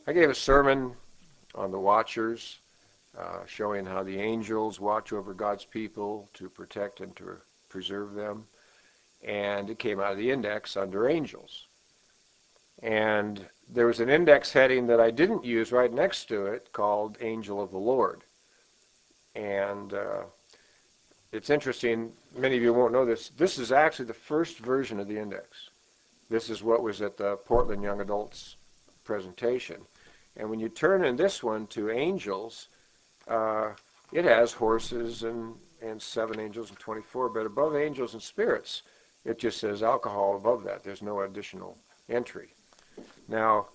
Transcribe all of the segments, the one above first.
I gave a sermon on the Watchers, showing how the angels watch over God's people to protect and to preserve them. And it came out of the index under angels. And there was an index heading that I didn't use right next to it called Angel of the Lord. And it's interesting, many of you won't know this. This is actually the first version of the index. This is what was at the Portland Young Adults presentation. And when you turn in this one to angels, it has horses and 7 angels and 24, but above angels and spirits, it just says alcohol above that. There's no additional entry. Now,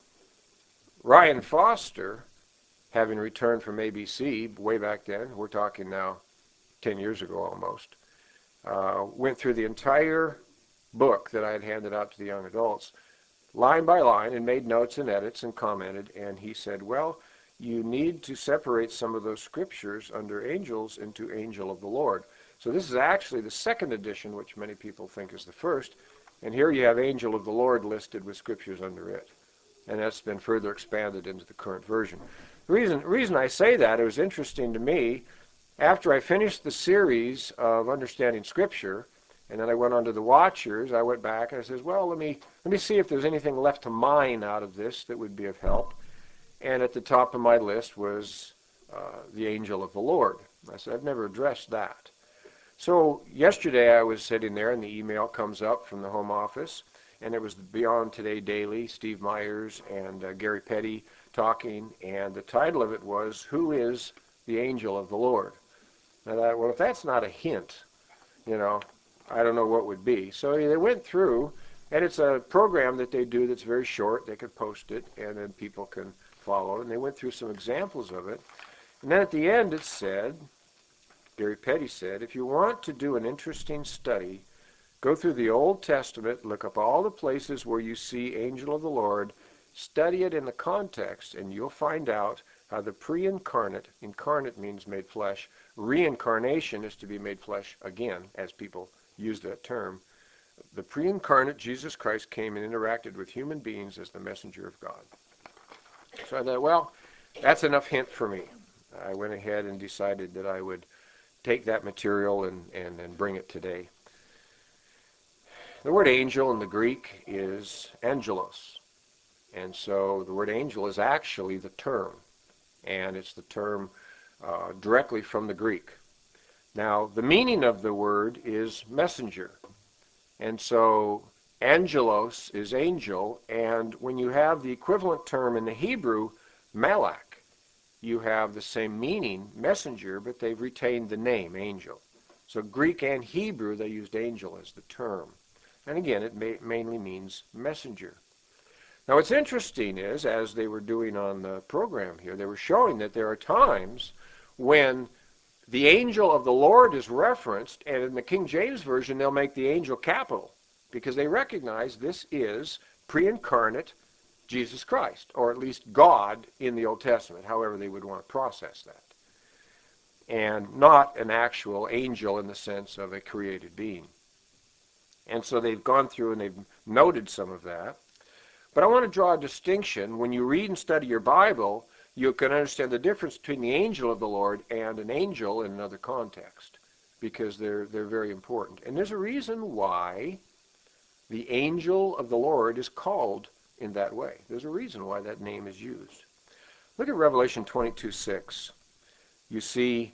Ryan Foster, having returned from ABC way back then, we're talking now 10 years ago almost, went through the entire book that I had handed out to the young adults, line by line, and made notes and edits and commented, and he said, well, you need to separate some of those scriptures under angels into angel of the Lord. So this is actually the second edition, which many people think is the first, and here you have angel of the Lord listed with scriptures under it. And that's been further expanded into the current version. The reason I say that, it was interesting to me, after I finished the series of understanding Scripture, and then I went on to the Watchers, I went back and I said, well, let me see if there's anything left to mine out of this that would be of help. And at the top of my list was the angel of the Lord. I said, I've never addressed that. So yesterday I was sitting there and the email comes up from the home office, and it was Beyond Today Daily, Steve Myers and Gary Petty talking, and the title of it was, Who is the Angel of the Lord? And I thought, well, if that's not a hint, I don't know what would be. So they went through, and it's a program that they do that's very short. They could post it, and then people can follow. And they went through some examples of it. And then at the end it said, Gary Petty said, if you want to do an interesting study, go through the Old Testament, look up all the places where you see angel of the Lord, study it in the context, and you'll find out how the pre-incarnate, incarnate means made flesh, reincarnation is to be made flesh again, as people use that term. The pre-incarnate Jesus Christ came and interacted with human beings as the messenger of God. So I thought, well, that's enough hint for me. I went ahead and decided that I would take that material and bring it today. The word angel in the Greek is angelos. And so the word angel is actually the term. And it's the term directly from the Greek. Now, the meaning of the word is messenger. And so angelos is angel. And when you have the equivalent term in the Hebrew, malak, you have the same meaning, messenger, but they've retained the name, angel. So Greek and Hebrew, they used angel as the term. And again, it mainly means messenger. Now what's interesting is, as they were doing on the program here, they were showing that there are times when the angel of the Lord is referenced, and in the King James Version they'll make the angel capital, because they recognize this is pre-incarnate Jesus Christ, or at least God in the Old Testament, however they would want to process that. And not an actual angel in the sense of a created being. And so they've gone through and they've noted some of that. But I want to draw a distinction. When you read and study your Bible, you can understand the difference between the angel of the Lord and an angel in another context, because they're very important. And there's a reason why the angel of the Lord is called in that way. There's a reason why that name is used. Look at Revelation 22:6. You see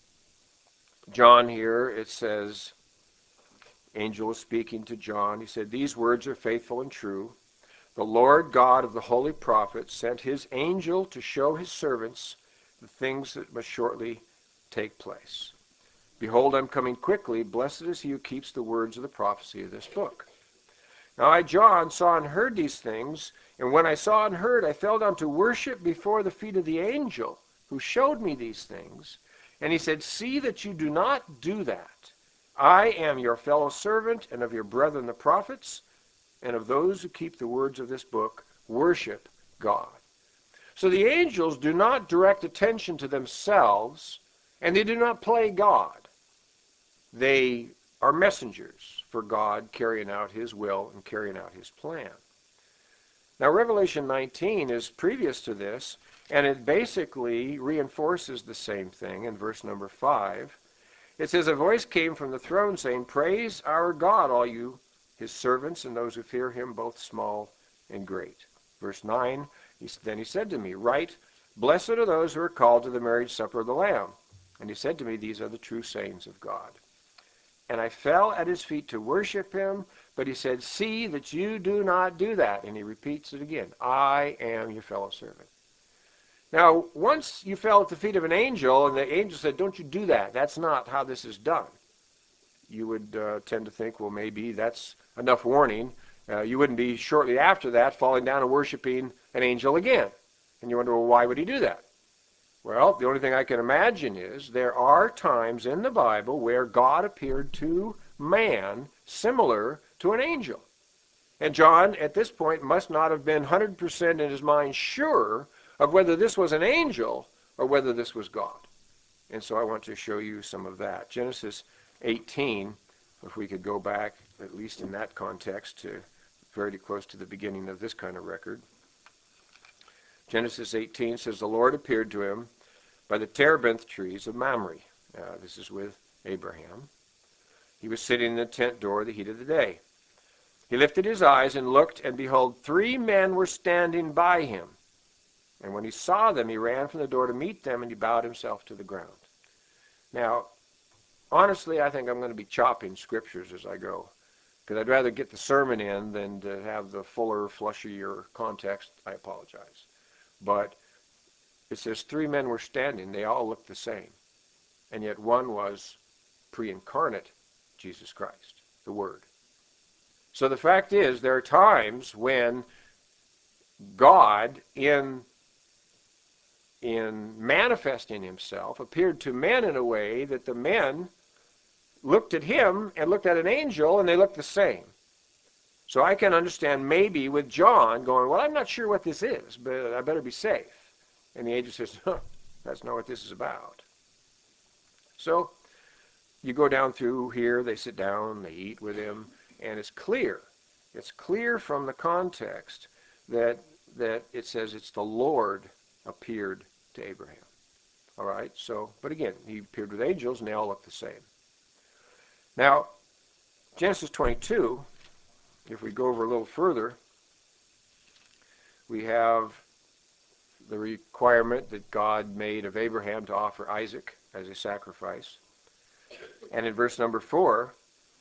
John here. It says, angel is speaking to John. He said, these words are faithful and true. The Lord God of the holy prophets sent his angel to show his servants the things that must shortly take place. Behold, I'm coming quickly. Blessed is he who keeps the words of the prophecy of this book. Now I, John, saw and heard these things, and when I saw and heard, I fell down to worship before the feet of the angel who showed me these things. And he said, see that you do not do that. I am your fellow servant and of your brethren the prophets, and of those who keep the words of this book. Worship God. So the angels do not direct attention to themselves, and they do not play God. They are messengers for God carrying out his will and carrying out his plan. Now, Revelation 19 is previous to this, and it basically reinforces the same thing in verse number 5. It says, "A voice came from the throne saying, 'Praise our God, all you, his servants, and those who fear him, both small and great.'" Verse 9, then he said to me, "Write, 'Blessed are those who are called to the marriage supper of the Lamb.' And he said to me, 'These are the true sayings of God.' And I fell at his feet to worship him, but he said, 'See that you do not do that.'" And he repeats it again, "I am your fellow servant." Now, once you fell at the feet of an angel, and the angel said, "Don't you do that. That's not how this is done." You would tend to think, well, maybe that's enough warning. You wouldn't be shortly after that falling down and worshiping an angel again. And you wonder, well, why would he do that? Well, the only thing I can imagine is there are times in the Bible where God appeared to man similar to an angel. And John, at this point, must not have been 100% in his mind sure of whether this was an angel or whether this was God. And so I want to show you some of that. Genesis 18, if we could go back, at least in that context, to very close to the beginning of this kind of record. Genesis 18 says, "The Lord appeared to him by the terebinth trees of Mamre." This is with Abraham. "He was sitting in the tent door the heat of the day. He lifted his eyes and looked, and behold, 3 men were standing by him. And when he saw them, he ran from the door to meet them, and he bowed himself to the ground." Now, honestly, I think I'm going to be chopping scriptures as I go, because I'd rather get the sermon in than to have the fuller, flushier context. I apologize. But it says 3 men were standing. They all looked the same. And yet one was pre-incarnate Jesus Christ, the Word. So the fact is, there are times when God, in manifesting himself, appeared to men in a way that the men looked at him and looked at an angel, and they looked the same. So I can understand maybe with John going, "Well, I'm not sure what this is, but I better be safe." And the angel says, "That's not what this is about." So you go down through here, they sit down, they eat with him, and it's clear from the context that it says it's the Lord appeared to Abraham. All right, so, but again, he appeared with angels, and they all look the same. Now, Genesis 22, if we go over a little further, we have the requirement that God made of Abraham to offer Isaac as a sacrifice. And in verse number 4,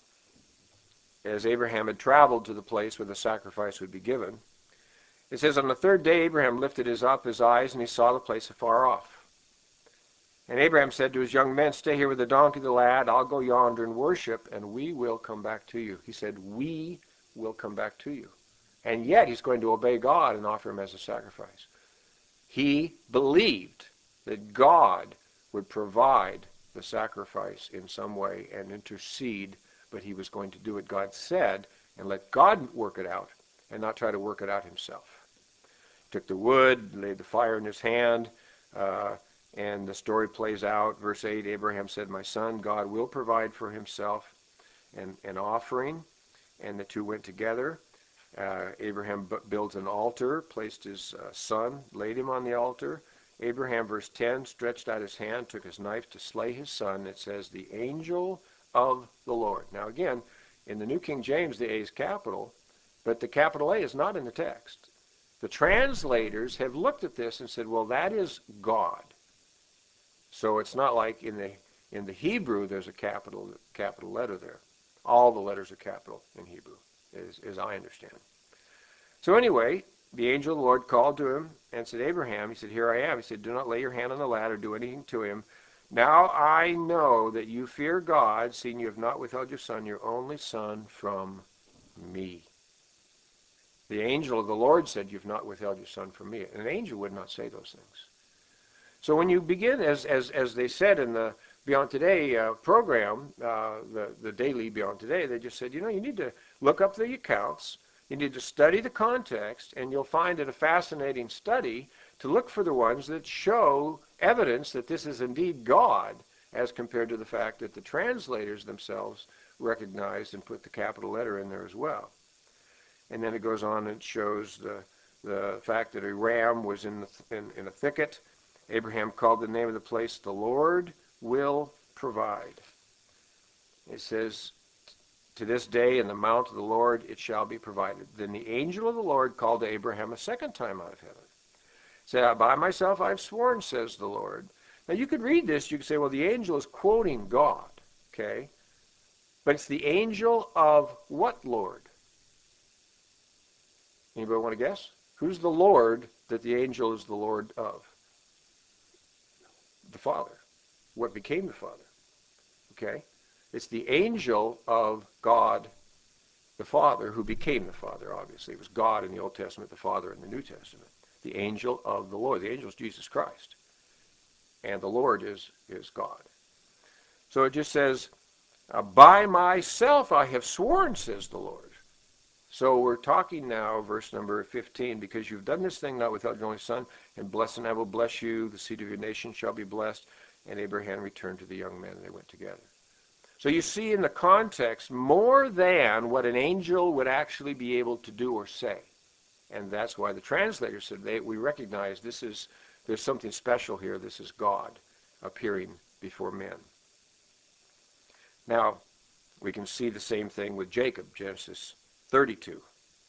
as Abraham had traveled to the place where the sacrifice would be given, it says, "On the 3rd day Abraham lifted his eyes, and he saw the place afar off. And Abraham said to his young men, 'Stay here with the donkey, the lad. I'll go yonder and worship, and we will come back to you.'" He said, "We will come back to you." And yet he's going to obey God and offer him as a sacrifice. He believed that God would provide the sacrifice in some way and intercede, but he was going to do what God said and let God work it out and not try to work it out himself. Took the wood, laid the fire in his hand, and the story plays out. Verse 8, Abraham said, "My son, God will provide for himself an offering." And the two went together. Abraham builds an altar, placed his son, laid him on the altar. Abraham, verse 10, stretched out his hand, took his knife to slay his son. It says, "The angel of the Lord." Now again, in the New King James, the A is capital, but the capital A is not in the text. The translators have looked at this and said, well, that is God. So it's not like in the Hebrew there's a capital letter there. All the letters are capital in Hebrew, as I understand. So anyway, the angel of the Lord called to him and said, "Abraham," he said, "Here I am." He said, "Do not lay your hand on the lad or do anything to him. Now I know that you fear God, seeing you have not withheld your son, your only son, from me." The angel of the Lord said, "You've not withheld your son from me." And an angel would not say those things. So when you begin, as they said in the Beyond Today program, the daily Beyond Today, they just said, you need to look up the accounts, you need to study the context, and you'll find it a fascinating study to look for the ones that show evidence that this is indeed God, as compared to the fact that the translators themselves recognized and put the capital letter in there as well. And then it goes on and shows the fact that a ram was in a thicket. Abraham called the name of the place, "The Lord will provide." It says, "To this day in the mount of the Lord it shall be provided." Then the angel of the Lord called to Abraham a second time out of heaven. He said, "By myself I have sworn, says the Lord." Now you could read this, you could say, well, the angel is quoting God, okay? But it's the angel of what Lord? Anybody want to guess? Who's the Lord that the angel is the Lord of? The Father. What became the Father? Okay? It's the angel of God, the Father, who became the Father, obviously. It was God in the Old Testament, the Father in the New Testament. The angel of the Lord. The angel is Jesus Christ. And the Lord is God. So it just says, "By myself I have sworn, says the Lord." So we're talking now, verse number 15, "Because you've done this thing not without your only son, and blessed and I will bless you, the seed of your nation shall be blessed." And Abraham returned to the young men, and they went together. So you see in the context more than what an angel would actually be able to do or say. And that's why the translator said, we recognize there's something special here. This is God appearing before men. Now, we can see the same thing with Jacob, Genesis 32.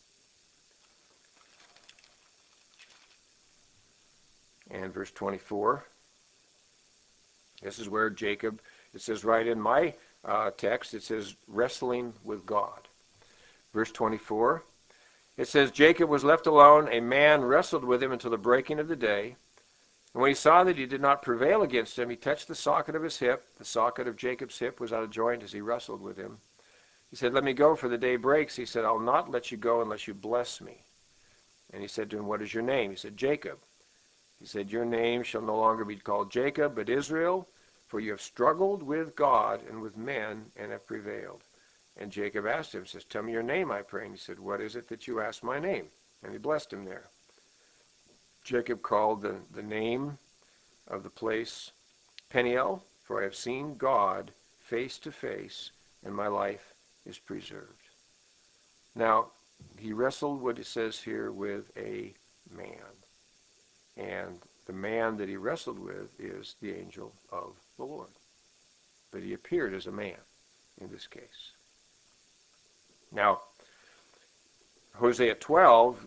And verse 24. This is where Jacob, it says right in my text, it says wrestling with God. Verse 24, it says, "Jacob was left alone. A man wrestled with him until the breaking of the day. And when he saw that he did not prevail against him, he touched the socket of his hip. The socket of Jacob's hip was out of joint as he wrestled with him. He said, 'Let me go, for the day breaks.' He said, 'I'll not let you go unless you bless me.' And he said to him, 'What is your name?' He said, 'Jacob.' He said, 'Your name shall no longer be called Jacob, but Israel, for you have struggled with God and with men and have prevailed.' And Jacob asked him, says, 'Tell me your name, I pray.' And he said, 'What is it that you ask my name?' And he blessed him there. Jacob called the name of the place Peniel, for I have seen God face to face, and my life is preserved." Now, he wrestled, what it says here, with a man. And the man that he wrestled with is the angel of the Lord. But he appeared as a man in this case. Now, Hosea 12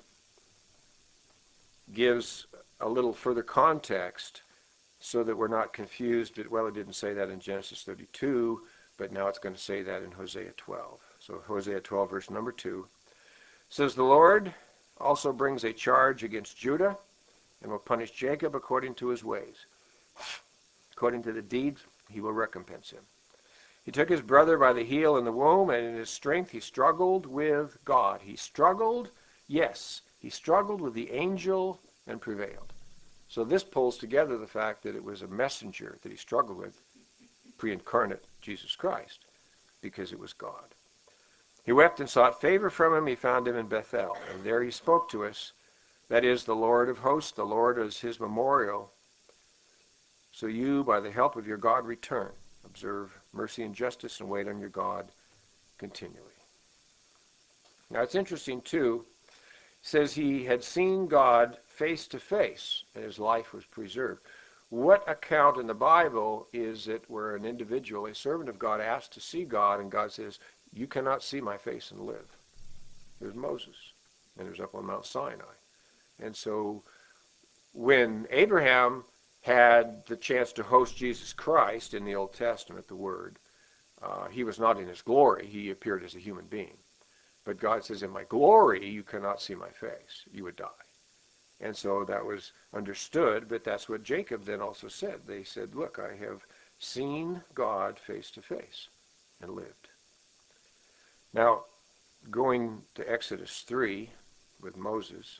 gives a little further context so that we're not confused. Well, it didn't say that in Genesis 32, but now it's going to say that in Hosea 12. So Hosea 12, verse number 2, says, "The Lord also brings a charge against Judah and will punish Jacob according to his ways. According to the deeds, he will recompense him. He took his brother by the heel in the womb, and in his strength he struggled with God." He struggled, yes, he struggled with the angel and prevailed. So this pulls together the fact that it was a messenger that he struggled with, pre-incarnate Jesus Christ, because it was God. "He wept and sought favor from him. He found him in Bethel, and there he spoke to us. That is the Lord of hosts, the Lord is his memorial. So you, by the help of your God, return. Observe mercy and justice and wait on your God continually." Now it's interesting too, it says he had seen God face to face and his life was preserved. What account in the Bible is it where an individual, a servant of God, asked to see God and God says, "You cannot see my face and live"? There's Moses, and there's up on Mount Sinai. And so when Abraham had the chance to host Jesus Christ in the Old Testament, the Word, he was not in his glory. He appeared as a human being. But God says, "In my glory, you cannot see my face. You would die." And so that was understood, but that's what Jacob then also said. They said, "Look, I have seen God face to face and lived." Now, going to Exodus 3 with Moses.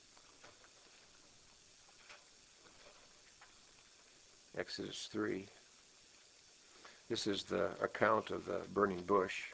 Exodus 3. This is the account of the burning bush.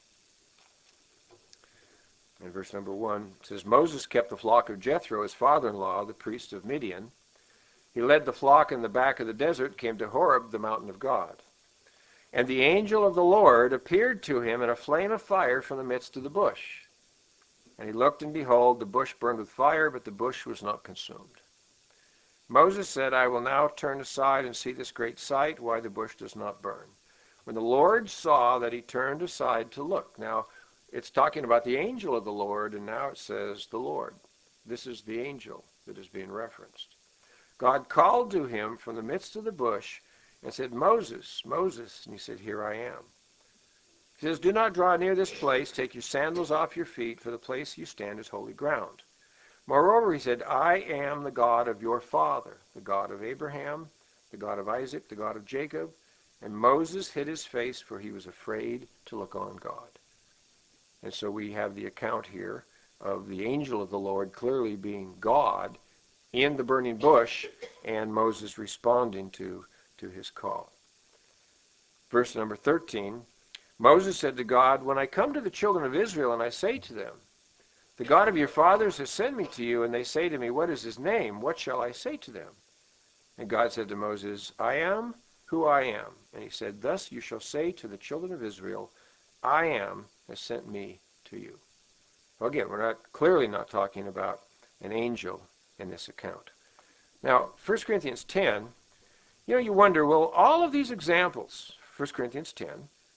In verse number 1, it says, "Moses kept the flock of Jethro, his father-in-law, the priest of Midian. He led the flock in the back of the desert, came to Horeb, the mountain of God. And the angel of the Lord appeared to him in a flame of fire from the midst of the bush. And he looked, and behold, the bush burned with fire, but the bush was not consumed. Moses said, I will now turn aside and see this great sight, why the bush does not burn. When the Lord saw that he turned aside to look. Now, it's talking about the angel of the Lord, and now it says the Lord. This is the angel that is being referenced. God called to him from the midst of the bush and said, Moses, Moses. And he said, Here I am. He says, Do not draw near this place. Take your sandals off your feet, for the place you stand is holy ground. Moreover, he said, I am the God of your father, the God of Abraham, the God of Isaac, the God of Jacob. And Moses hid his face, for he was afraid to look on God. And so we have the account here of the angel of the Lord clearly being God in the burning bush, and Moses responding to his call. Verse number 13, Moses said to God, When I come to the children of Israel and I say to them, The God of your fathers has sent me to you, and they say to me, What is his name? What shall I say to them? And God said to Moses, I am who I am. And he said, Thus you shall say to the children of Israel, I am has sent me to you. Well, again, we're clearly not talking about an angel in this account. Now, 1 Corinthians 10, you wonder, well, all of these examples, 1 Corinthians 10,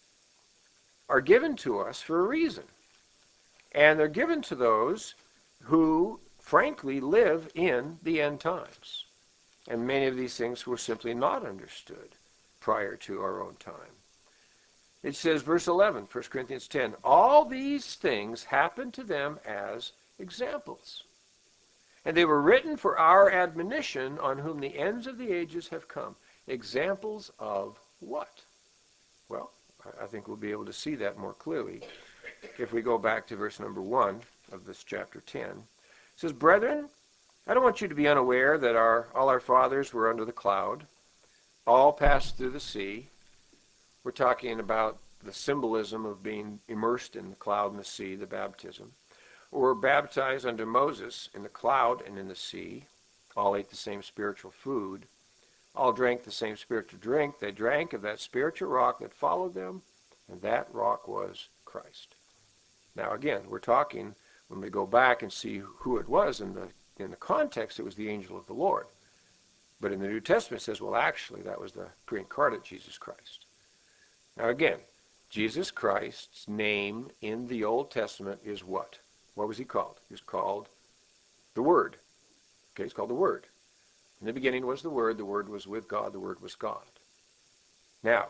are given to us for a reason. And they're given to those who, frankly, live in the end times. And many of these things were simply not understood prior to our own time. It says, verse 11, 1 Corinthians 10, All these things happened to them as examples. And they were written for our admonition, on whom the ends of the ages have come. Examples of what? Well, I think we'll be able to see that more clearly if we go back to verse number 1 of this chapter 10. It says, Brethren, I don't want you to be unaware that all our fathers were under the cloud, all passed through the sea. We're talking about the symbolism of being immersed in the cloud and the sea, the baptism. Were baptized under Moses in the cloud and in the sea. All ate the same spiritual food. All drank the same spiritual drink. They drank of that spiritual rock that followed them, and that rock was Christ. Now again, we're talking, when we go back and see who it was in the context, it was the angel of the Lord. But in the New Testament it says, well, actually, that was the pre-incarnate Jesus Christ. Now again, Jesus Christ's name in the Old Testament is what? What was he called? He was called the Word. Okay, he's called the Word. In the beginning was the Word was with God, the Word was God. Now,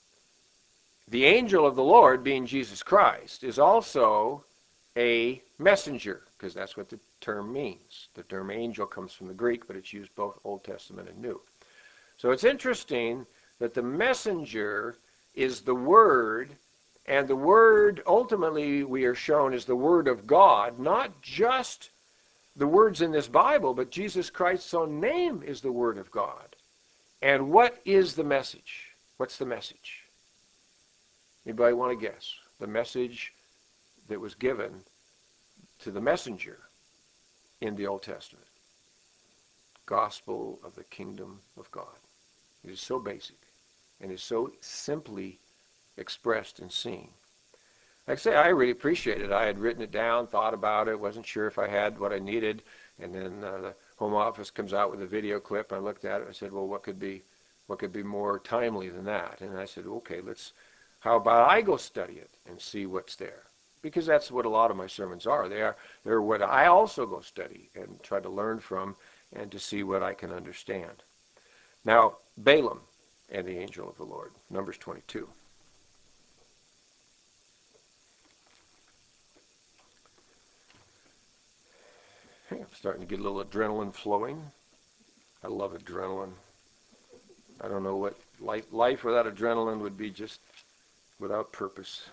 the angel of the Lord, being Jesus Christ, is also a messenger, because that's what the term means. The term angel comes from the Greek, but it's used both Old Testament and New. So it's interesting that the messenger is the Word, and the Word, ultimately, we are shown, is the Word of God, not just the words in this Bible, but Jesus Christ's own name is the Word of God. And what is the message? What's the message? Anybody want to guess? The message that was given to the messenger in the Old Testament. Gospel of the kingdom of God. It is so basic and is so simply expressed and seen. Like I say, I really appreciate it. I had written it down, thought about it, wasn't sure if I had what I needed, and then the Home Office comes out with a video clip. I looked at it and I said, well, what could be more timely than that? And I said, okay, how about I go study it and see what's there? Because that's what a lot of my sermons are. They're what I also go study and try to learn from and to see what I can understand. Now, Balaam and the angel of the Lord, Numbers 22. I'm starting to get a little adrenaline flowing. I love adrenaline. I don't know what life without adrenaline would be, just without purpose.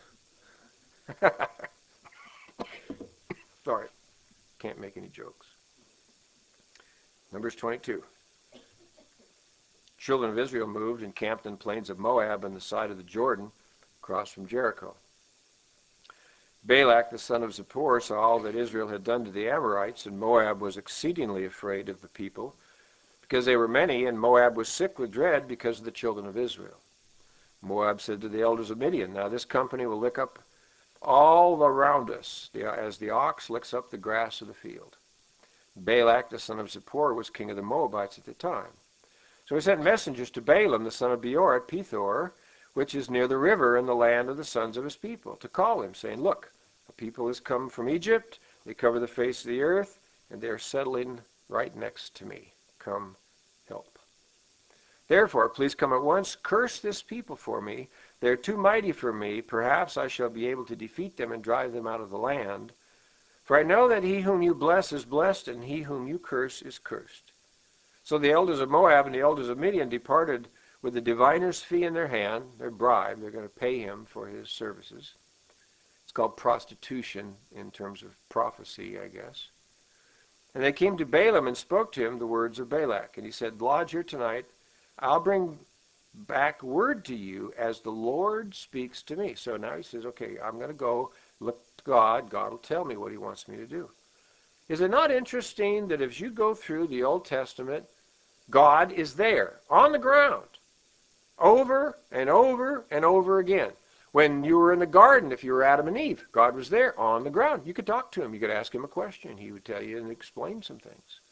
Sorry, can't make any jokes. Numbers 22. Children of Israel moved and camped in the plains of Moab on the side of the Jordan, across from Jericho. Balak the son of Zippor saw all that Israel had done to the Amorites, and Moab was exceedingly afraid of the people, because they were many, and Moab was sick with dread because of the children of Israel. Moab said to the elders of Midian, Now this company will lick up all around us, as the ox licks up the grass of the field. Balak, the son of Zippor, was king of the Moabites at the time. So he sent messengers to Balaam, the son of Beor, at Pethor, which is near the river in the land of the sons of his people, to call him, saying, Look, a people has come from Egypt, they cover the face of the earth, and they are settling right next to me. Come, help. Therefore, please come at once, curse this people for me. They are too mighty for me. Perhaps I shall be able to defeat them and drive them out of the land. For I know that he whom you bless is blessed, and he whom you curse is cursed. So the elders of Moab and the elders of Midian departed with the diviner's fee in their hand, their bribe. They're going to pay him for his services. It's called prostitution in terms of prophecy, I guess. And they came to Balaam and spoke to him the words of Balak. And he said, Lodge here tonight. I'll bring back word to you as the Lord speaks to me. So now he says, okay, I'm going to go look to God. God will tell me what he wants me to do. Is it not interesting that as you go through the Old Testament, God is there on the ground over and over and over again? When you were in the garden, if you were Adam and Eve, God was there on the ground. You could talk to him. You could ask him a question. He would tell you and explain some things.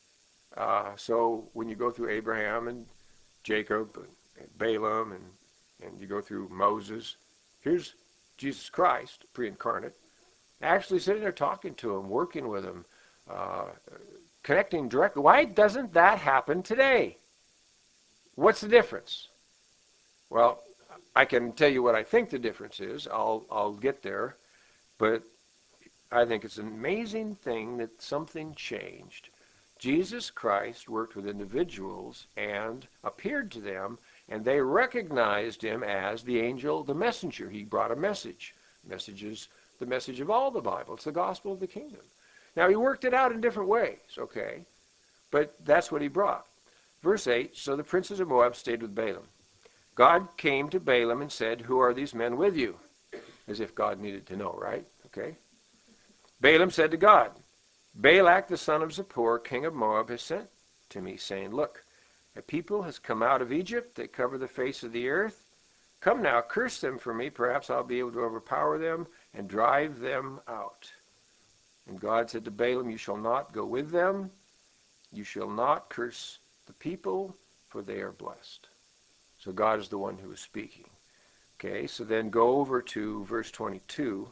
So when you go through Abraham and Jacob and Balaam and you go through Moses, here's Jesus Christ, pre-incarnate, actually sitting there talking to him, working with him, connecting directly. Why doesn't that happen today? What's the difference? Well, I can tell you what I think the difference is. I'll get there, but I think it's an amazing thing that something changed. Jesus Christ worked with individuals and appeared to them, and they recognized him as the angel, the messenger. He brought a message. Message is the message of all the Bible. It's the gospel of the kingdom. Now, he worked it out in different ways, okay? But that's what he brought. Verse 8, so the princes of Moab stayed with Balaam. God came to Balaam and said, who are these men with you? As if God needed to know, right? Okay. Balaam said to God, Balak, the son of Zippor, king of Moab, has sent to me, saying, Look, a people has come out of Egypt. They cover the face of the earth. Come now, curse them for me. Perhaps I'll be able to overpower them and drive them out. And God said to Balaam, you shall not go with them. You shall not curse the people, for they are blessed. So God is the one who is speaking. Okay, so then go over to verse 22.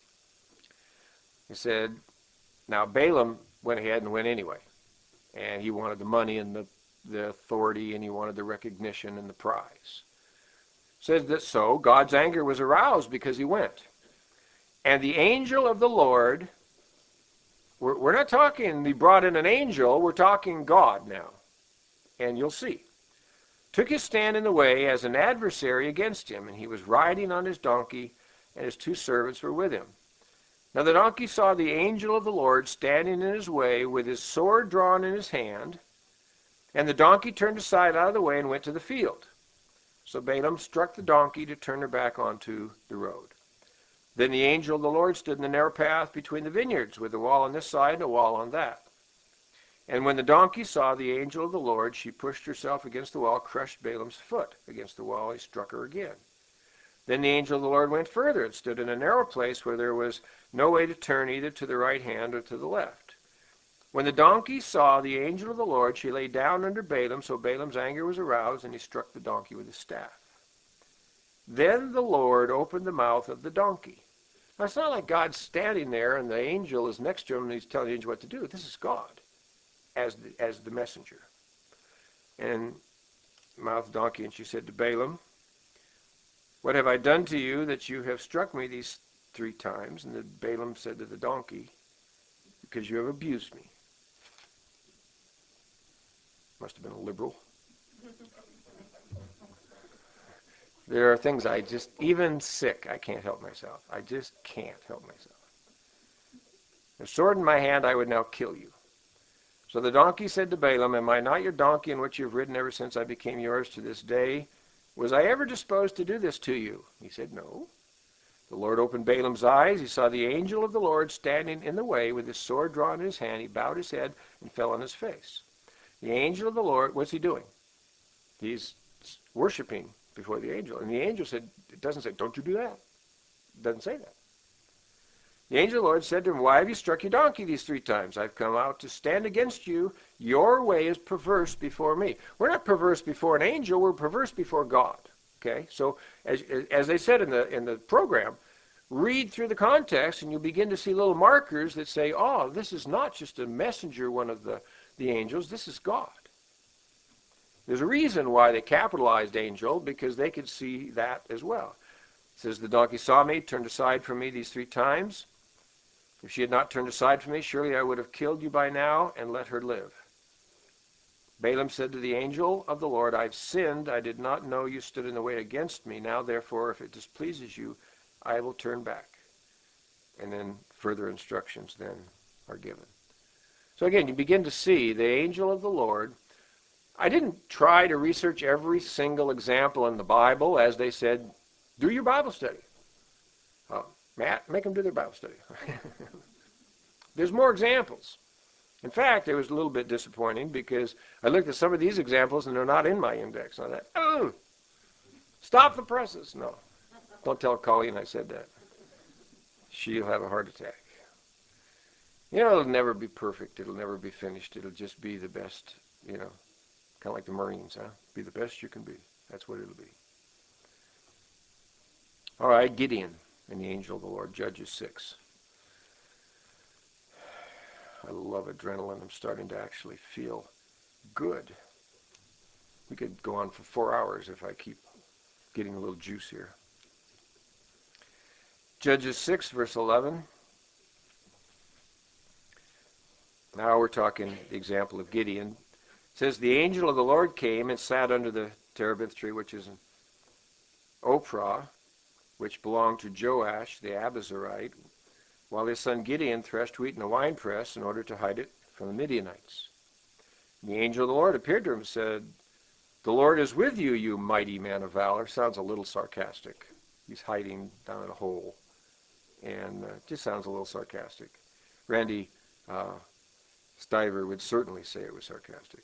He said, now Balaam went ahead and went anyway. And he wanted the money and the authority, and he wanted the recognition and the prize. Says that so, God's anger was aroused because he went. And the angel of the Lord, we're not talking he brought in an angel, we're talking God now. And you'll see. Took his stand in the way as an adversary against him, and he was riding on his donkey, and his two servants were with him. Now the donkey saw the angel of the Lord standing in his way with his sword drawn in his hand, and the donkey turned aside out of the way and went to the field. So Balaam struck the donkey to turn her back onto the road. Then the angel of the Lord stood in the narrow path between the vineyards, with a wall on this side and a wall on that. And when the donkey saw the angel of the Lord, she pushed herself against the wall, crushed Balaam's foot against the wall. He struck her again. Then the angel of the Lord went further and stood in a narrow place where there was no way to turn either to the right hand or to the left. When the donkey saw the angel of the Lord, she lay down under Balaam, so Balaam's anger was aroused, and he struck the donkey with his staff. Then the Lord opened the mouth of the donkey. Now, it's not like God's standing there and the angel is next to him and he's telling the angel what to do. This is God as the messenger. And mouth of the donkey, and she said to Balaam, what have I done to you that you have struck me these 3 times? And then Balaam said to the donkey, because you have abused me. Must have been a liberal. There are things I just, even sick, I can't help myself. I just can't help myself. A sword in my hand, I would now kill you. So the donkey said to Balaam, am I not your donkey in which you have ridden ever since I became yours to this day? Was I ever disposed to do this to you? He said, no. The Lord opened Balaam's eyes. He saw the angel of the Lord standing in the way with his sword drawn in his hand. He bowed his head and fell on his face. The angel of the Lord, what's he doing? He's worshiping before the angel. And the angel said, it doesn't say, don't you do that. It doesn't say that. The angel of the Lord said to him, why have you struck your donkey these 3 times? I've come out to stand against you. Your way is perverse before me. We're not perverse before an angel. We're perverse before God. Okay? So as they said in the program, read through the context and you'll begin to see little markers that say, oh, this is not just a messenger, one of the angels. This is God. There's a reason why they capitalized angel, because they could see that as well. It says, the donkey saw me, turned aside from me these 3 times. If she had not turned aside from me, surely I would have killed you by now and let her live. Balaam said to the angel of the Lord, I've sinned. I did not know you stood in the way against me. Now, therefore, if it displeases you, I will turn back. And then further instructions then are given. So again, you begin to see the angel of the Lord. I didn't try to research every single example in the Bible. As they said, do your Bible study. Matt, make them do their Bible study. There's more examples. In fact, it was a little bit disappointing because I looked at some of these examples and they're not in my index. I thought, oh, stop the presses. No, don't tell Colleen I said that. She'll have a heart attack. You know, it'll never be perfect. It'll never be finished. It'll just be the best, you know, kind of like the Marines, huh? Be the best you can be. That's what it'll be. All right, Gideon and the angel of the Lord, Judges 6. I love adrenaline. I'm starting to actually feel good. We could go on for 4 hours if I keep getting a little juice here. Judges 6, verse 11. Now we're talking the example of Gideon. It says, the angel of the Lord came and sat under the terebinth tree, which is an Ophrah, which belonged to Joash the Abiezrite, while his son Gideon threshed wheat in a winepress in order to hide it from the Midianites. And the angel of the Lord appeared to him and said, the Lord is with you, you mighty man of valor. Sounds a little sarcastic. He's hiding down in a hole. And just sounds a little sarcastic. Randy Stiver would certainly say it was sarcastic.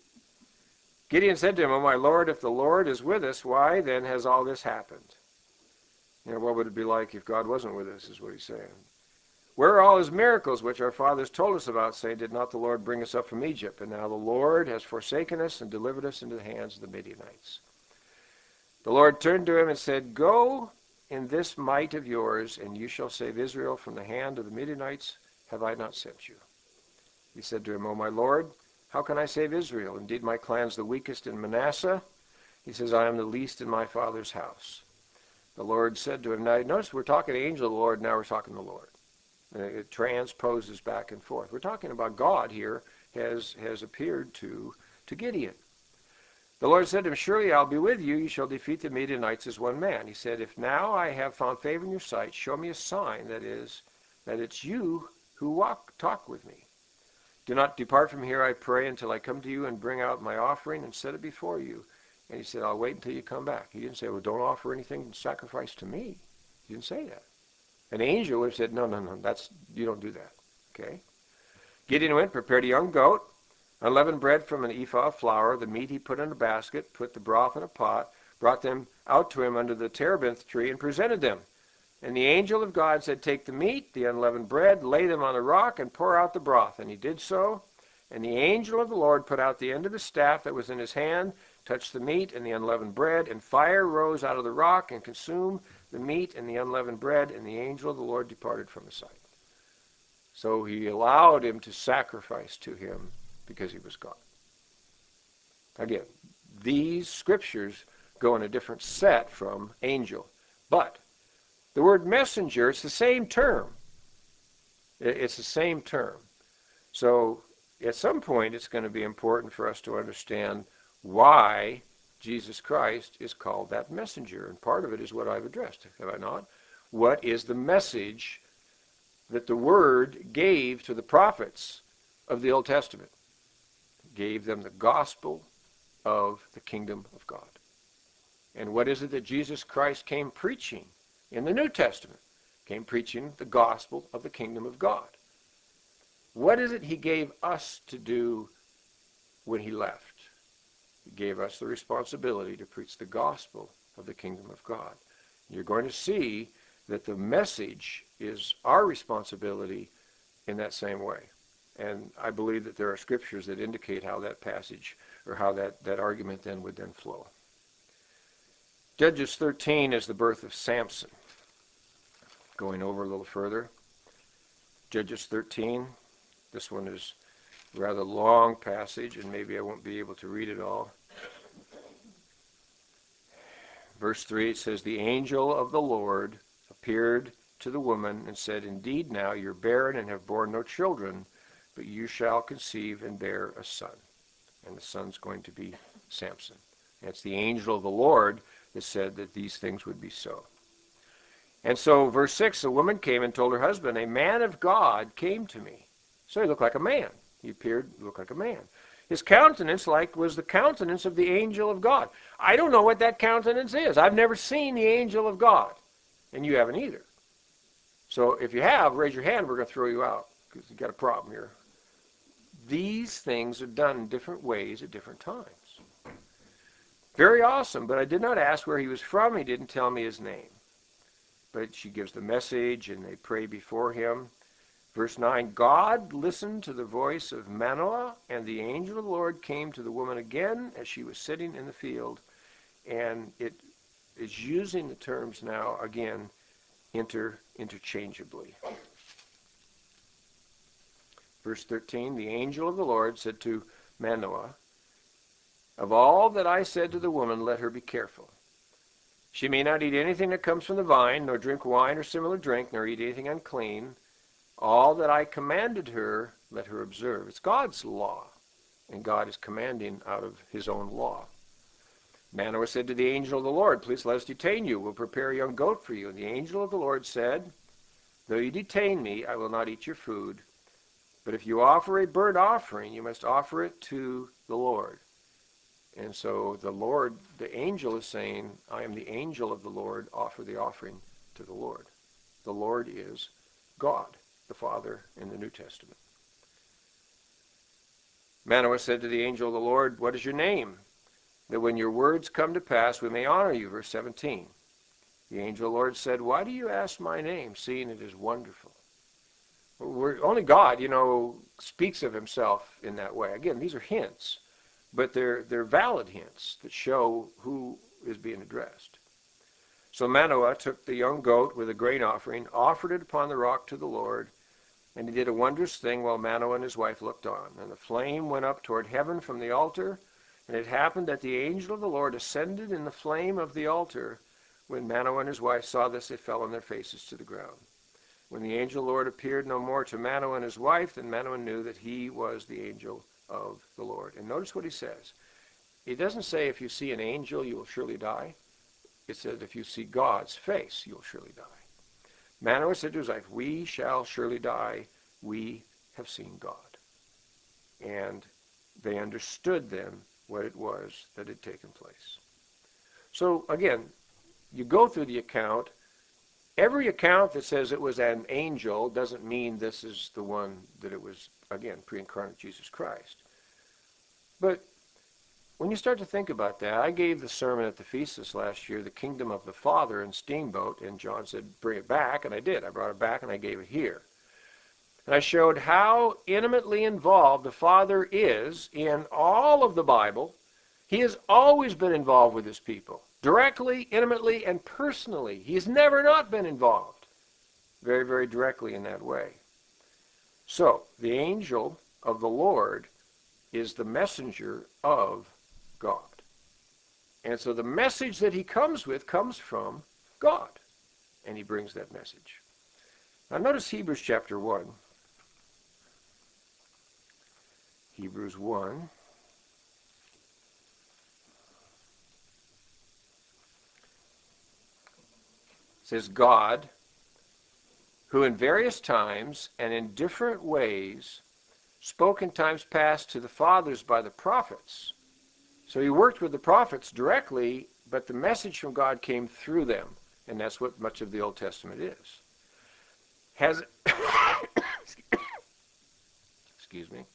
Gideon said to him, oh my Lord, if the Lord is with us, why then has all this happened? You know, what would it be like if God wasn't with us, is what he's saying. Where are all his miracles which our fathers told us about, saying, did not the Lord bring us up from Egypt? And now the Lord has forsaken us and delivered us into the hands of the Midianites. The Lord turned to him and said, go in this might of yours, and you shall save Israel from the hand of the Midianites. Have I not sent you? He said to him, O my Lord, how can I save Israel? Indeed, my clan's the weakest in Manasseh. He says, I am the least in my father's house. The Lord said to him, now notice we're talking angel of the Lord, now we're talking the Lord. It transposes back and forth. We're talking about God here has appeared to Gideon. The Lord said to him, surely I'll be with you. You shall defeat the Midianites as one man. He said, if now I have found favor in your sight, show me a sign that it's you who talk with me. Do not depart from here, I pray, until I come to you and bring out my offering and set it before you. And he said, I'll wait until you come back. He didn't say, well, don't offer anything in sacrifice to me. He didn't say that. An angel would have said, no, you don't do that. Okay? Gideon went, prepared a young goat, unleavened bread from an ephah of flour, the meat he put in a basket, put the broth in a pot, brought them out to him under the terebinth tree, and presented them. And the angel of God said, take the meat, the unleavened bread, lay them on a rock, and pour out the broth. And he did so. And the angel of the Lord put out the end of his staff that was in his hand, touched the meat and the unleavened bread, and fire rose out of the rock and consumed the meat and the unleavened bread, and the angel of the Lord departed from his sight. So he allowed him to sacrifice to him because he was God. Again, these scriptures go in a different set from angel. But the word messenger, it's the same term. It's the same term. So at some point it's going to be important for us to understand why Jesus Christ is called that messenger. And part of it is what I've addressed, have I not? What is the message that the Word gave to the prophets of the Old Testament? It gave them the gospel of the kingdom of God. And what is it that Jesus Christ came preaching in the New Testament? Came preaching the gospel of the kingdom of God. What is it he gave us to do when he left? He gave us the responsibility to preach the gospel of the kingdom of God. You're going to see that the message is our responsibility in that same way. And I believe that there are scriptures that indicate how that passage, or how that argument then would then flow. Judges 13 is the birth of Samson. Going over a little further, Judges 13, this one is a rather long passage, and maybe I won't be able to read it all. Verse 3, it says, "The angel of the Lord appeared to the woman and said, 'Indeed now you're barren and have borne no children, but you shall conceive and bear a son.'" And the son's going to be Samson. And it's the angel of the Lord that said that these things would be so. And so, verse 6, the woman came and told her husband, "A man of God came to me." So he looked like a man. He appeared, looked like a man. His countenance was the countenance of the angel of God. I don't know what that countenance is. I've never seen the angel of God. And you haven't either. So if you have, raise your hand. We're going to throw you out because you've got a problem here. These things are done in different ways at different times. Very awesome, but I did not ask where he was from. He didn't tell me his name. But she gives the message, and they pray before him. Verse 9, God listened to the voice of Manoah, and the angel of the Lord came to the woman again as she was sitting in the field. And it is using the terms now, again, interchangeably. Verse 13, the angel of the Lord said to Manoah, "Of all that I said to the woman, let her be careful. She may not eat anything that comes from the vine, nor drink wine or similar drink, nor eat anything unclean. All that I commanded her, let her observe." It's God's law, and God is commanding out of his own law. Manoah said to the angel of the Lord, "Please let us detain you. We'll prepare a young goat for you." And the angel of the Lord said, "Though you detain me, I will not eat your food. But if you offer a burnt offering, you must offer it to the Lord." And so the Lord, the angel is saying, "I am the angel of the Lord. Offer the offering to the Lord." The Lord is God, the Father in the New Testament. Manoah said to the angel of the Lord, "What is your name? That when your words come to pass, we may honor you." Verse 17. The angel of the Lord said, "Why do you ask my name, seeing it is wonderful?" Only God, speaks of himself in that way. Again, these are hints, but they're valid hints that show who is being addressed. So Manoah took the young goat with a grain offering, offered it upon the rock to the Lord, and he did a wondrous thing while Manoah and his wife looked on. And the flame went up toward heaven from the altar, and it happened that the angel of the Lord ascended in the flame of the altar. When Manoah and his wife saw this, they fell on their faces to the ground. When the angel of the Lord appeared no more to Manoah and his wife, then Manoah knew that he was the angel of the Lord. And notice what he says. He doesn't say, "If you see an angel, you will surely die." It says, "If you see God's face, you will surely die." Manoah said to his wife, "We shall surely die. We have seen God." And they understood then what it was that had taken place. So again, you go through the account. Every account that says it was an angel doesn't mean this is the one that it was, again, pre-incarnate Jesus Christ. But when you start to think about that, I gave the sermon at the feast this last year, "The Kingdom of the Father" in Steamboat, and John said, "Bring it back," and I did. I brought it back and I gave it here. And I showed how intimately involved the Father is in all of the Bible. He has always been involved with his people, directly, intimately, and personally. He has never not been involved, very, very directly in that way. So, the angel of the Lord is the messenger of God. And so the message that he comes with comes from God. And he brings that message. Now notice Hebrews chapter 1. Hebrews 1. It says, "God, who in various times and in different ways spoke in times past to the fathers by the prophets." So he worked with the prophets directly, but the message from God came through them. And that's what much of the Old Testament is. Excuse me.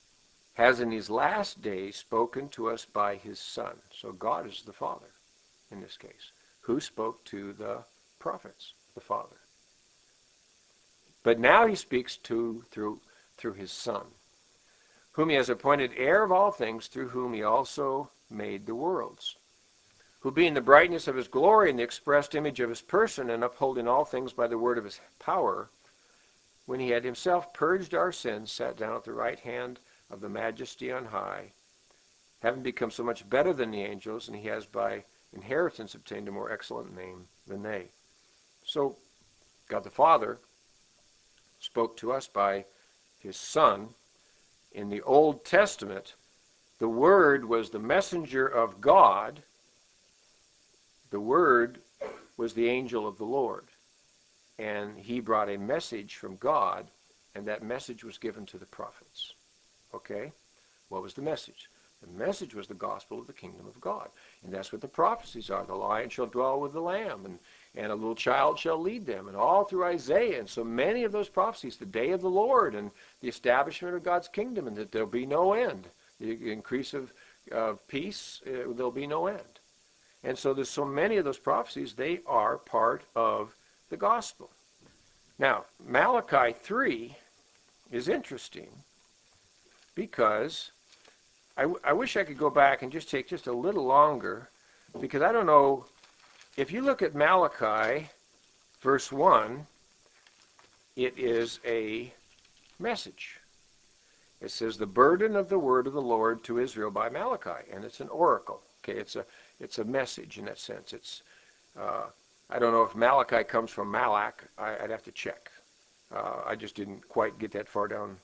Has in these last days spoken to us by his Son. So God is the Father. in this case. Who spoke to the prophets? The Father. But now he speaks through his Son, whom he has appointed heir of all things, through whom he also made the worlds, who being the brightness of his glory and the expressed image of his person, and upholding all things by the word of his power, when he had himself purged our sins, sat down at the right hand of the Majesty on high, having become so much better than the angels, and he has by inheritance obtained a more excellent name than they. So God the Father spoke to us by his Son. In the Old Testament, the Word was the messenger of God. The Word was the angel of the Lord. And he brought a message from God, and that message was given to the prophets. Okay? What was the message? The message was the gospel of the kingdom of God. And that's what the prophecies are. The lion shall dwell with the lamb, and a little child shall lead them, and all through Isaiah. And so many of those prophecies, the day of the Lord, and the establishment of God's kingdom, and that there'll be no end. The increase of peace, there'll be no end. And so there's so many of those prophecies, they are part of the gospel. Now, Malachi 3 is interesting because I wish I could go back and just take just a little longer, because I don't know, if you look at Malachi verse 1, it is a message. It says, the burden of the word of the Lord to Israel by Malachi, and it's an oracle. Okay, it's a message in that sense. It's I don't know if Malachi comes from Malak. I'd have to check. I just didn't quite get that far down.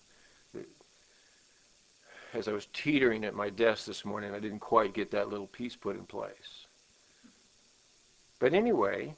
As I was teetering at my desk this morning, I didn't quite get that little piece put in place. But anyway,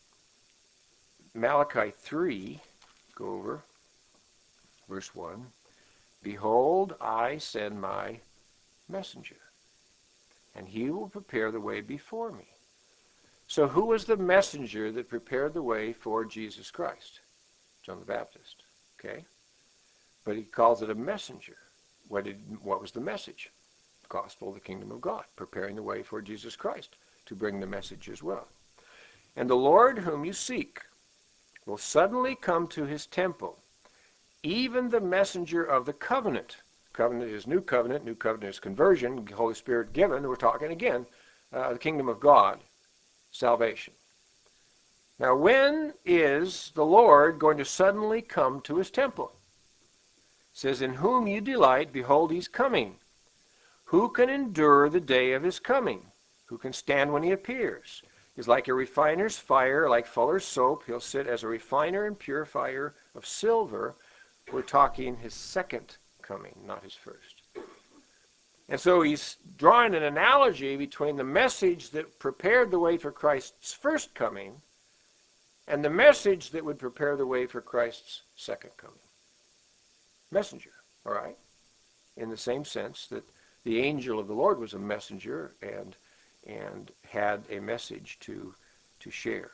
Malachi 3, go over, verse 1. Behold, I send my messenger, and he will prepare the way before me. So who was the messenger that prepared the way for Jesus Christ? John the Baptist. Okay? But he calls it a messenger. What was the message? The gospel of the kingdom of God, preparing the way for Jesus Christ to bring the message as well. And the Lord whom you seek will suddenly come to his temple, even the messenger of the covenant. Covenant is new covenant is conversion, Holy Spirit given. We're talking again, the kingdom of God, salvation. Now, when is the Lord going to suddenly come to his temple? It says, in whom you delight, behold, he's coming. Who can endure the day of his coming? Who can stand when he appears? He's like a refiner's fire, like fuller's soap. He'll sit as a refiner and purifier of silver. We're talking his second coming, not his first. And so he's drawing an analogy between the message that prepared the way for Christ's first coming and the message that would prepare the way for Christ's second coming. Messenger, all right? In the same sense that the angel of the Lord was a messenger and had a message to share.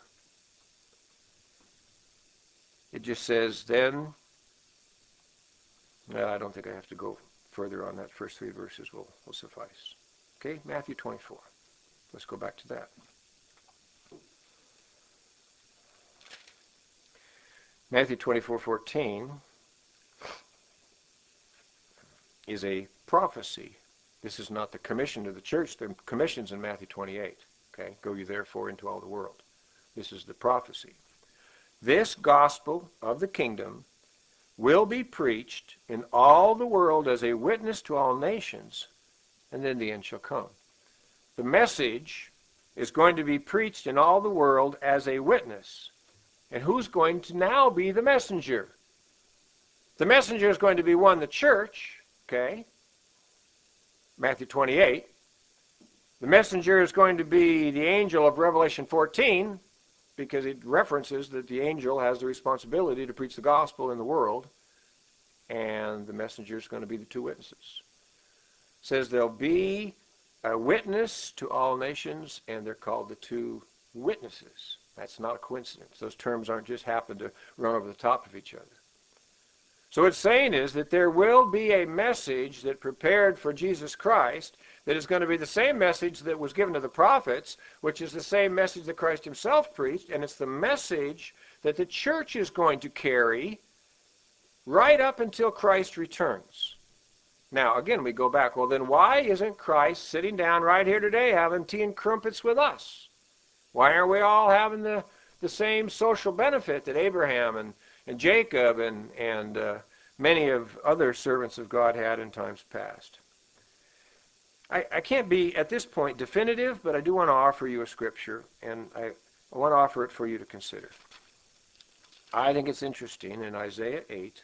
It just says then, I don't think I have to go further on that. First three verses will suffice. Okay, Matthew 24. Let's go back to that. Matthew 24:14 is a prophecy. This is not the commission to the church. The commission's in Matthew 28. Okay, go you therefore into all the world. This is the prophecy. This gospel of the kingdom will be preached in all the world as a witness to all nations, and then the end shall come. The message is going to be preached in all the world as a witness. And who's going to now be the messenger? The messenger is going to be one, the church, okay? Matthew 28. The messenger is going to be the angel of Revelation 14, because it references that the angel has the responsibility to preach the gospel in the world, and the messenger is going to be the two witnesses. It says there'll be a witness to all nations, and they're called the two witnesses. That's not a coincidence. Those terms aren't just happen to run over the top of each other. So what it's saying is that there will be a message that prepared for Jesus Christ that is going to be the same message that was given to the prophets, which is the same message that Christ himself preached, and it's the message that the church is going to carry right up until Christ returns. Now, again, we go back, well, then why isn't Christ sitting down right here today having tea and crumpets with us? Why aren't we all having the same social benefit that Abraham and Jacob and many of other servants of God had in times past? I can't be, at this point, definitive, but I do want to offer you a scripture, and I want to offer it for you to consider. I think it's interesting in Isaiah 8.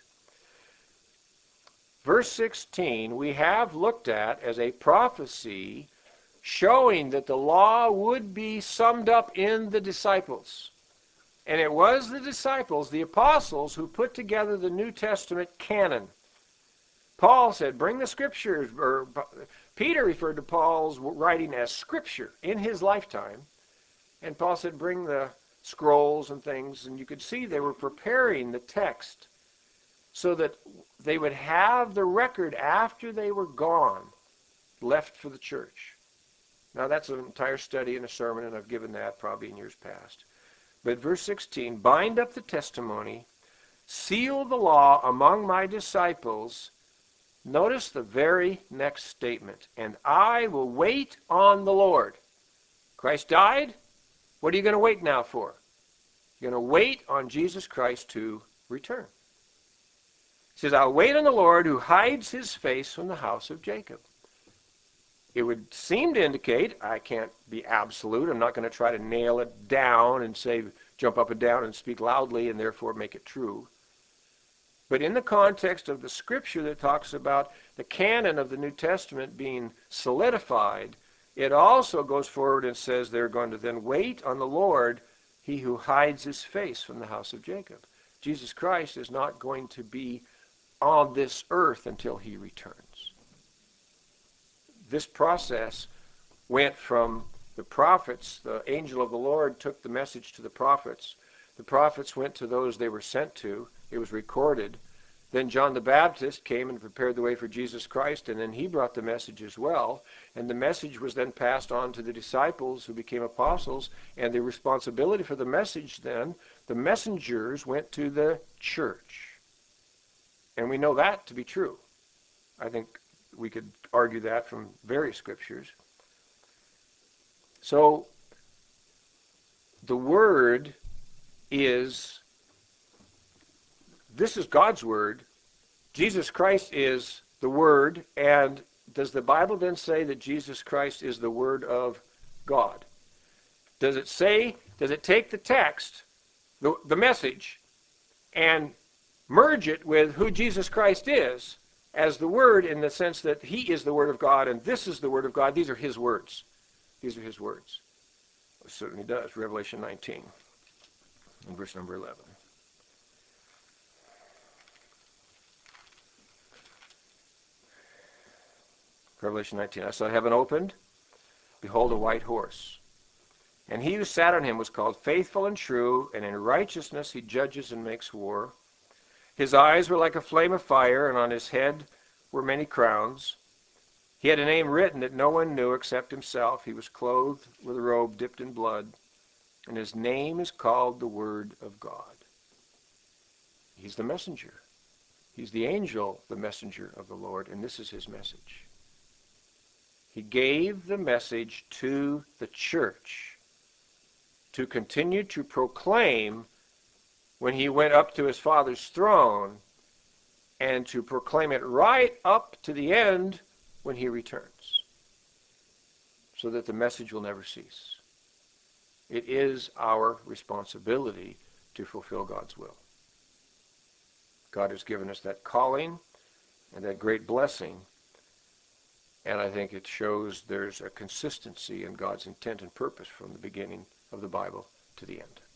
Verse 16, we have looked at as a prophecy showing that the law would be summed up in the disciples. And it was the disciples, the apostles, who put together the New Testament canon. Paul said, bring the scriptures, or Peter referred to Paul's writing as scripture in his lifetime. And Paul said, bring the scrolls and things. And you could see they were preparing the text so that they would have the record after they were gone, left for the church. Now that's an entire study and a sermon, and I've given that probably in years past. But verse 16, bind up the testimony, seal the law among my disciples. Notice the very next statement, and I will wait on the Lord. Christ died. What are you going to wait now for? You're going to wait on Jesus Christ to return. He says, I'll wait on the Lord who hides his face from the house of Jacob. It would seem to indicate, I can't be absolute, I'm not going to try to nail it down and say, jump up and down and speak loudly and therefore make it true. But in the context of the scripture that talks about the canon of the New Testament being solidified, it also goes forward and says they're going to then wait on the Lord, he who hides his face from the house of Jacob. Jesus Christ is not going to be on this earth until he returns. This process went from the prophets. The angel of the Lord took the message to the prophets. The prophets went to those they were sent to. It was recorded. Then John the Baptist came and prepared the way for Jesus Christ, and then he brought the message as well. And the message was then passed on to the disciples who became apostles, and the responsibility for the message then, the messengers went to the church. And we know that to be true. I think we could argue that from various scriptures. So the Word is, this is God's Word. Jesus Christ is the Word. And does the Bible then say that Jesus Christ is the Word of God? Does it say, does it take the text, the message, and merge it with who Jesus Christ is as the Word, in the sense that he is the Word of God and this is the Word of God? These are his words. These are his words. It certainly does. Revelation 19 and verse number 11. Revelation 19. I saw heaven opened. Behold, a white horse. And he who sat on him was called Faithful and True, and in righteousness he judges and makes war. His eyes were like a flame of fire, and on his head were many crowns. He had a name written that no one knew except himself. He was clothed with a robe dipped in blood, and his name is called the Word of God. He's the messenger. He's the angel, the messenger of the Lord, and this is his message. He gave the message to the church to continue to proclaim when he went up to his Father's throne, and to proclaim it right up to the end when he returns, so that the message will never cease. It is our responsibility to fulfill God's will. God has given us that calling and that great blessing, and I think it shows there's a consistency in God's intent and purpose from the beginning of the Bible to the end.